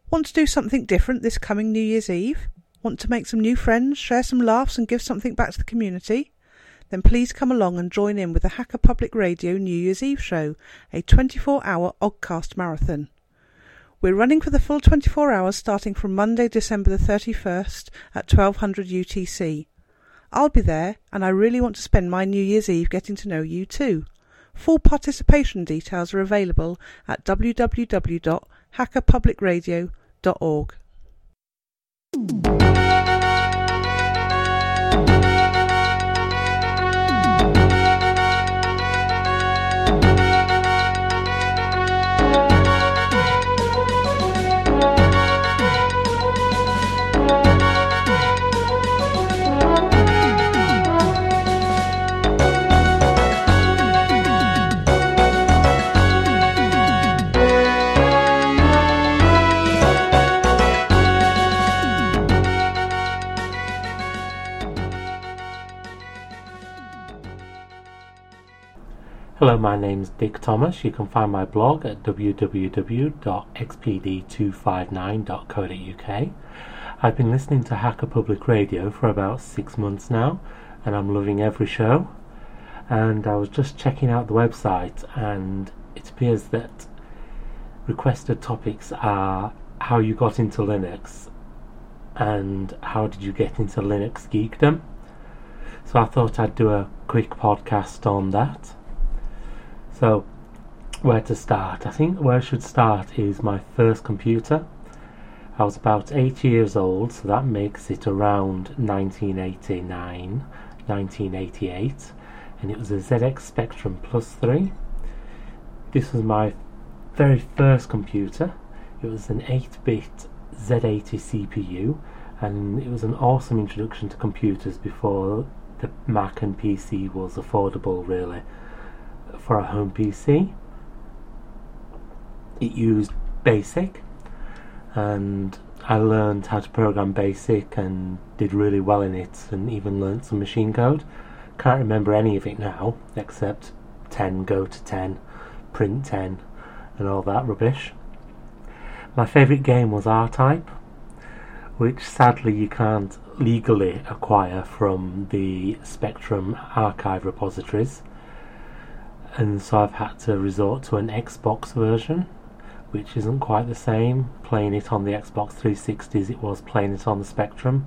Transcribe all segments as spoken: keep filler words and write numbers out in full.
Want to do something different this coming New Year's Eve? Want to make some new friends, share some laughs and give something back to the community? Then please come along and join in with the Hacker Public Radio New Year's Eve show, a twenty-four hour Oggcast marathon. We're running for the full twenty-four hours starting from Monday, December the thirty-first at twelve hundred U T C. I'll be there and I really want to spend my New Year's Eve getting to know you too. Full participation details are available at w w w dot hacker public radio dot org. Hello, my name's Dick Thomas. You can find my blog at w w w dot x p d two five nine dot co dot u k. I've been listening to Hacker Public Radio for about six months now, and I'm loving every show. And I was just checking out the website, and it appears that requested topics are how you got into Linux and how did you get into Linux geekdom. So I thought I'd do a quick podcast on that. So, where to start? I think where I should start is my first computer. I was about eight years old, so that makes it around nineteen eighty-nine, nineteen eighty-eight, and it was a Z X Spectrum Plus three. This was my very first computer. It was an eight bit Z eighty C P U, and it was an awesome introduction to computers before the Mac and P C was affordable, really, for a home P C. It used BASIC, and I learned how to program BASIC and did really well in it, and even learnt some machine code. Can't remember any of it now except ten, go to ten, print ten and all that rubbish. My favourite game was R-Type, which sadly you can't legally acquire from the Spectrum archive repositories, and so I've had to resort to an Xbox version, which isn't quite the same playing it on the Xbox three sixty as it was playing it on the Spectrum.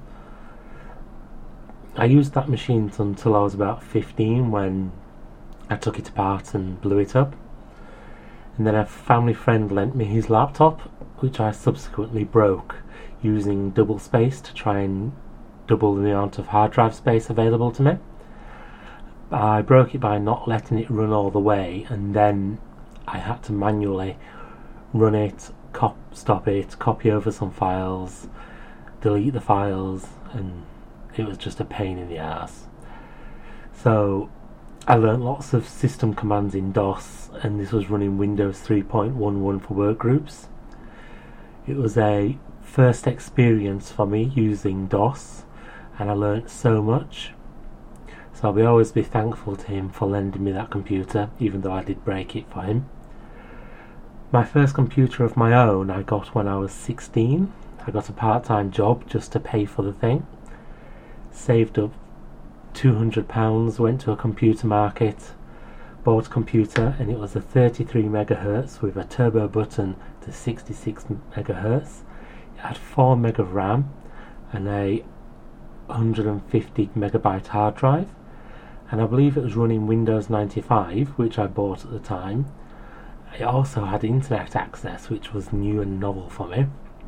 I used that machine until I was about fifteen, when I took it apart and blew it up, and then a family friend lent me his laptop, which I subsequently broke using double space to try and double the amount of hard drive space available to me. I broke it by not letting it run all the way, and then I had to manually run it, cop- stop it, copy over some files, delete the files, and it was just a pain in the ass. So I learnt lots of system commands in DOS, and this was running Windows three point eleven for workgroups. It was a first experience for me using DOS, and I learnt so much. So I'll be always be thankful to him for lending me that computer, even though I did break it for him. My first computer of my own I got when I was sixteen. I got a part-time job just to pay for the thing. Saved up two hundred pounds, went to a computer market, bought a computer, and it was a thirty-three megahertz with a turbo button to sixty-six megahertz. It had four meg of RAM and a one hundred fifty megabyte hard drive, and I believe it was running Windows ninety-five, which I bought at the time. It also had internet access, which was new and novel for me.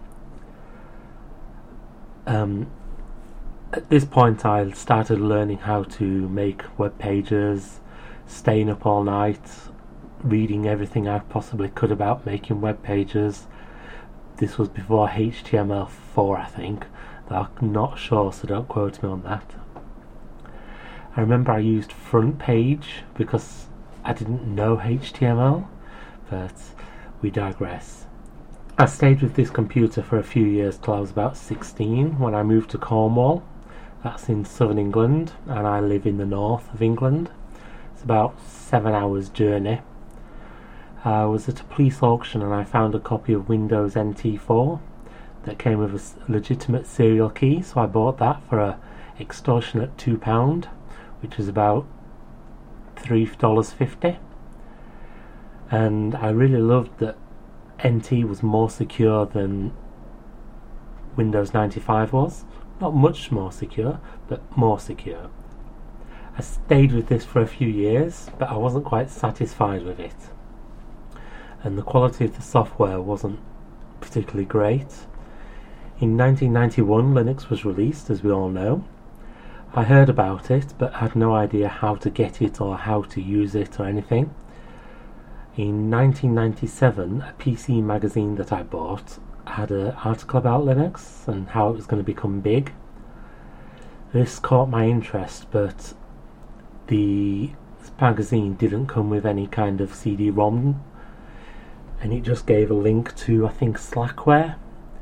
Um, at this point I started learning how to make web pages, staying up all night, reading everything I possibly could about making web pages. This was before H T M L four, I think. I'm not sure, so don't quote me on that. I remember I used front page because I didn't know H T M L, but we digress. I stayed with this computer for a few years till I was about sixteen, when I moved to Cornwall. That's in southern England, and I live in the north of England. It's about seven hours journey. I was at a police auction and I found a copy of Windows N T four, that came with a s- legitimate serial key, so I bought that for a extortionate two pounds, which is about three dollars fifty. And I really loved that N T was more secure than Windows ninety-five was. Not much more secure, but more secure. I stayed with this for a few years, but I wasn't quite satisfied with it. And the quality of the software wasn't particularly great. In nineteen ninety-one, Linux was released, as we all know. I heard about it, but had no idea how to get it or how to use it or anything. In nineteen ninety-seven, a P C magazine that I bought had an article about Linux and how it was going to become big. This caught my interest, but the magazine didn't come with any kind of C D ROM, and it just gave a link to, I think, Slackware,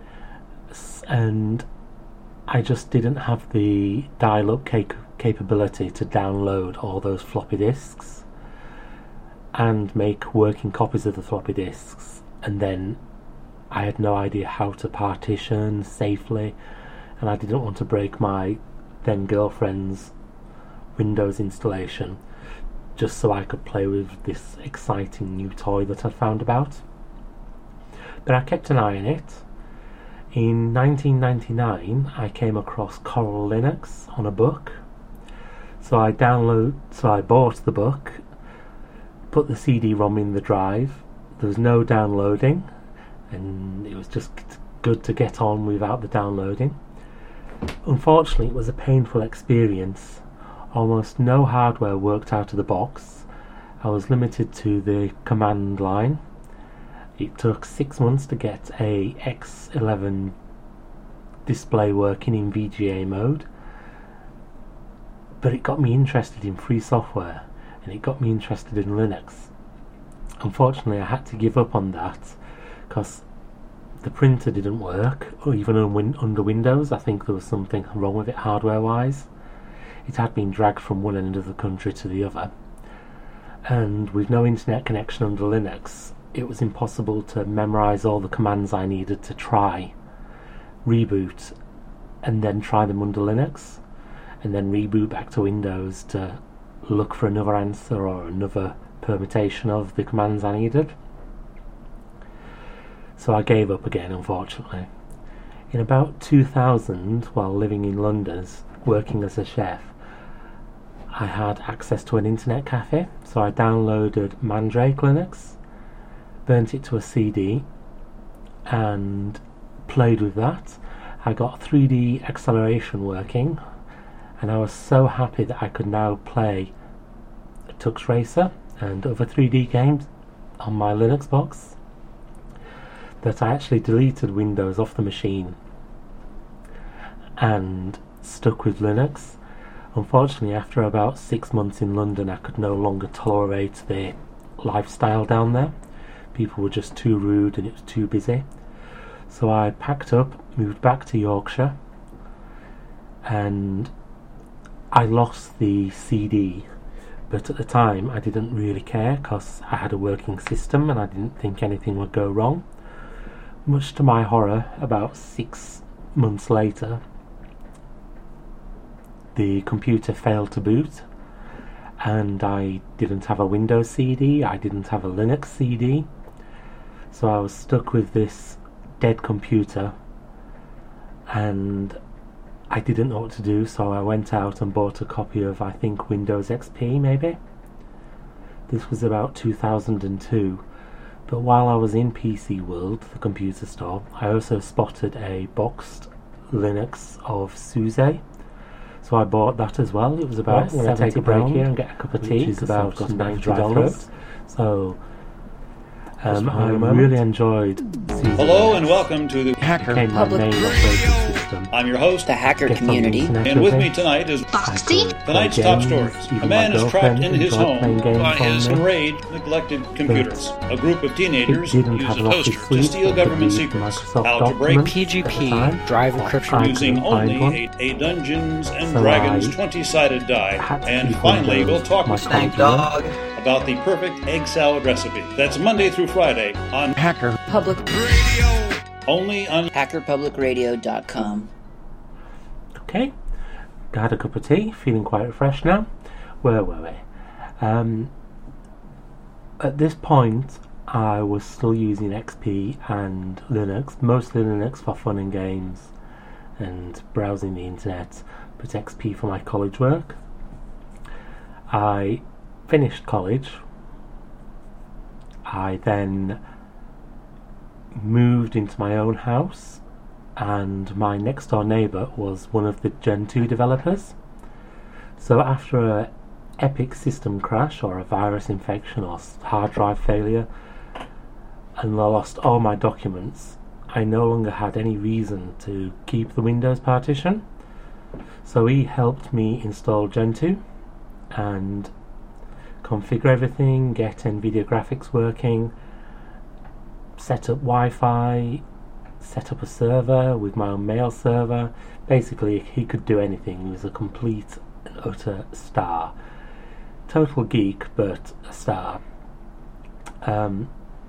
and I just didn't have the dial-up cap- capability to download all those floppy disks and make working copies of the floppy disks, and then I had no idea how to partition safely, and I didn't want to break my then girlfriend's Windows installation just so I could play with this exciting new toy that I'd found about. But I kept an eye on it. In nineteen ninety-nine, I came across Coral Linux on a book, so I download, so I bought the book, put the C D ROM in the drive. There was no downloading, and it was just good to get on without the downloading. Unfortunately, it was a painful experience. Almost no hardware worked out of the box. I was limited to the command line. It took six months to get a X eleven display working in V G A mode, but it got me interested in free software, and it got me interested in Linux. Unfortunately, I had to give up on that because the printer didn't work, or even un- win- under Windows. I think there was something wrong with it hardware-wise. It had been dragged from one end of the country to the other, and with no internet connection under Linux, it was impossible to memorize all the commands I needed to try, reboot, and then try them under Linux, and then reboot back to Windows to look for another answer or another permutation of the commands I needed. So I gave up again, unfortunately. In about two thousand, while living in London, working as a chef, I had access to an internet cafe, so I downloaded Mandrake Linux, burnt it to a C D, and played with that. I got three D acceleration working, and I was so happy that I could now play Tux Racer and other three D games on my Linux box that I actually deleted Windows off the machine and stuck with Linux. Unfortunately, after about six months in London, I could no longer tolerate the lifestyle down there. People were just too rude and it was too busy. So I packed up, moved back to Yorkshire, and I lost the C D. But at the time, I didn't really care because I had a working system and I didn't think anything would go wrong. Much to my horror, about six months later, the computer failed to boot, and I didn't have a Windows C D, I didn't have a Linux C D, so I was stuck with this dead computer, and I didn't know what to do, so I went out and bought a copy of, I think, Windows X P, maybe? This was about two thousand two. But while I was in P C World, the computer store, I also spotted a boxed Linux of SUSE. So I bought that as well. It was about right, seventy take a break here and get a cup of tea. It's about ninety dollars. So um, I really enjoyed SUSE. Hello and welcome to the Hacker Public Radio. I'm your host, the Hacker Get Community, and with me tonight is Foxy. Tonight's top stories. A man is trapped in his home by his enraged, neglected computers. A group of teenagers use a toaster to steal government secrets. How to break P G P drive encryption using only a, a Dungeons and Dragons twenty-sided die. And finally, we'll talk with Thank Dog about the perfect egg salad recipe. That's Monday through Friday on Hacker Public Radio. Only on hacker public radio dot com. Okay, had a cup of tea, feeling quite refreshed now. Where were we? Um, at this point, I was still using X P and Linux, mostly Linux for fun and games and browsing the internet, but X P for my college work. I finished college. I then moved into my own house, and my next door neighbour was one of the Gen two developers. So after a epic system crash or a virus infection or hard drive failure, and I lost all my documents, I no longer had any reason to keep the Windows partition. So he helped me install Gen two and configure everything, get NVIDIA graphics working, set up Wi-Fi, set up a server with my own mail server. Basically, he could do anything. He was a complete and utter star. Total geek, but a star. Um,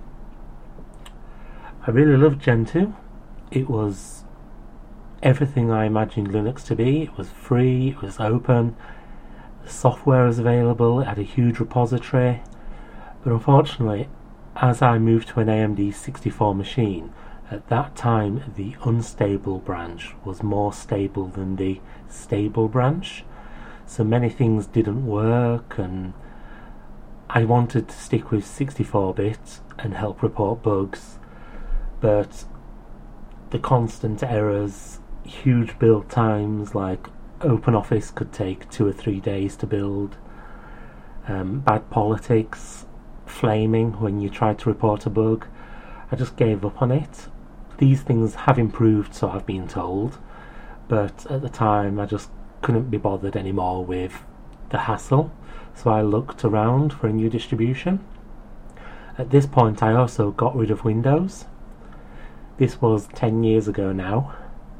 I really loved Gen two. It was everything I imagined Linux to be. It was free, it was open, the software was available, it had a huge repository. But unfortunately, as I moved to an A M D sixty-four machine, at that time the unstable branch was more stable than the stable branch. So many things didn't work, and I wanted to stick with sixty-four bit and help report bugs, but the constant errors, huge build times, like OpenOffice could take two or three days to build, um, bad politics, flaming when you tried to report a bug, I just gave up on it. These things have improved, so I've been told, but at the time I just couldn't be bothered anymore with the hassle, so I looked around for a new distribution. At this point I also got rid of Windows. This was ten years ago now.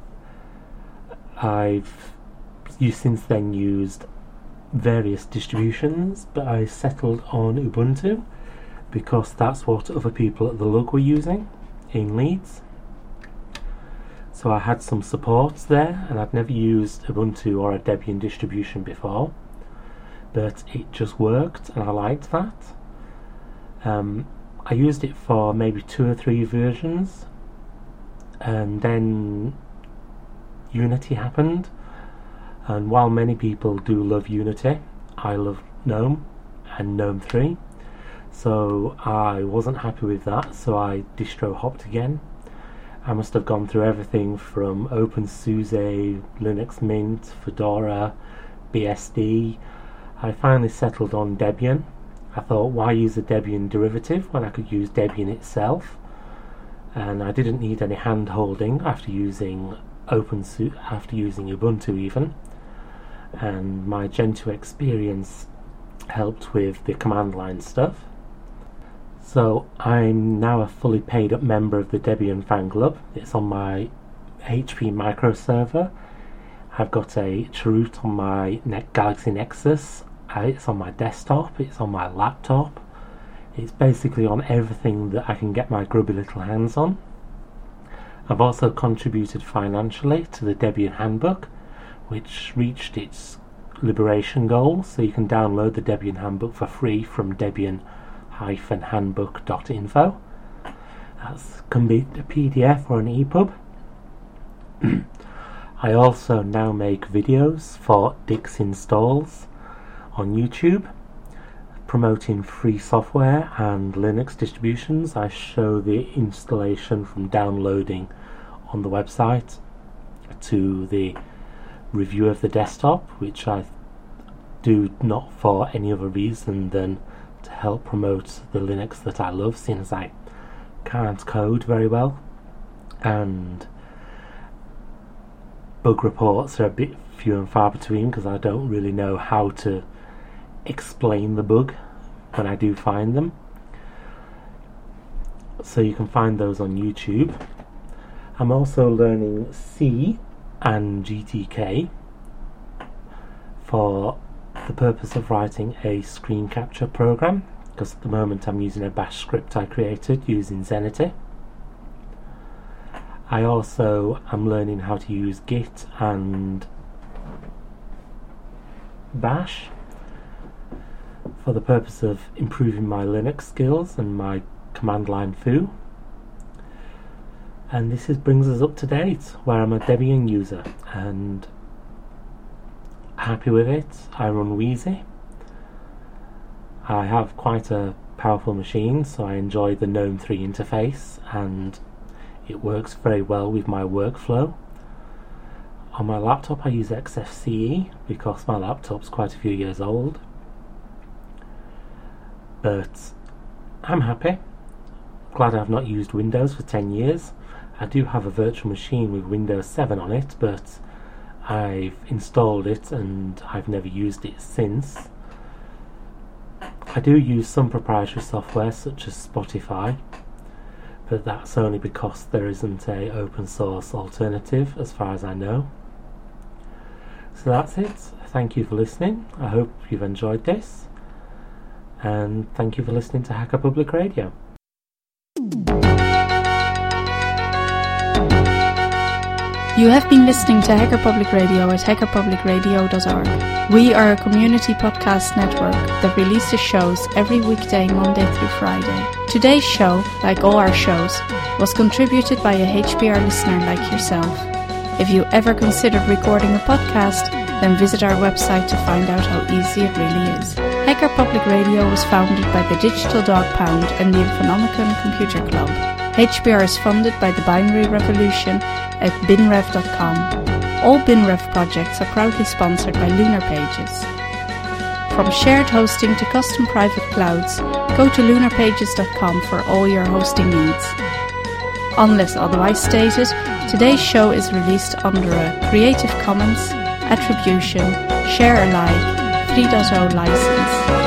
I've used, since then used various distributions, but I settled on Ubuntu because that's what other people at the Lug were using in Leeds. So I had some support there, and I'd never used Ubuntu or a Debian distribution before, but it just worked and I liked that. Um, I used it for maybe two or three versions, and then Unity happened, and while many people do love Unity, I love GNOME and GNOME three, so I wasn't happy with that, so I distro hopped again. I must have gone through everything from OpenSUSE, Linux Mint, Fedora, B S D. I finally settled on Debian. I thought, why use a Debian derivative when I could use Debian itself? And I didn't need any hand holding after using OpenSUSE, after using Ubuntu even. And my Gen two experience helped with the command line stuff. So I'm now a fully paid up member of the Debian fan club. It's on my H P micro server. I've got a Chroot on my ne- Galaxy Nexus. It's on my desktop, it's on my laptop. It's basically on everything that I can get my grubby little hands on. I've also contributed financially to the Debian Handbook, which reached its liberation goal, so you can download the Debian Handbook for free from debian dash handbook dot info. That can be a P D F or an E P U B. I also now make videos for Dix Installs on YouTube, promoting free software and Linux distributions. I show the installation from downloading on the website to the review of the desktop, which I do not for any other reason than to help promote the Linux that I love, seeing as I can't code very well, and bug reports are a bit few and far between because I don't really know how to explain the bug when I do find them. So you can find those on YouTube. I'm also learning C and G T K for the purpose of writing a screen capture program, because at the moment I'm using a bash script I created using Zenity. I also am learning how to use Git and Bash for the purpose of improving my Linux skills and my command line foo. And this is, brings us up to date, where I'm a Debian user and happy with it. I run Wheezy. I have quite a powerful machine, so I enjoy the GNOME three interface, and it works very well with my workflow. On my laptop I use X F C E because my laptop's quite a few years old. But I'm happy. Glad I've not used Windows for ten years. I do have a virtual machine with Windows seven on it, but I've installed it and I've never used it since. I do use some proprietary software such as Spotify, but that's only because there isn't a open source alternative as far as I know. So that's it. Thank you for listening. I hope you've enjoyed this, and thank you for listening to Hacker Public Radio. You have been listening to Hacker Public Radio at hacker public radio dot org. We are a community podcast network that releases shows every weekday, Monday through Friday. Today's show, like all our shows, was contributed by a H P R listener like yourself. If you ever considered recording a podcast, then visit our website to find out how easy it really is. Hacker Public Radio was founded by the Digital Dog Pound and the Infonomicon Computer Club. H P R is funded by the Binary Revolution at binrev dot com. All BinRev projects are proudly sponsored by Lunar Pages. From shared hosting to custom private clouds, go to lunar pages dot com for all your hosting needs. Unless otherwise stated, today's show is released under a Creative Commons Attribution Share Alike three point oh license.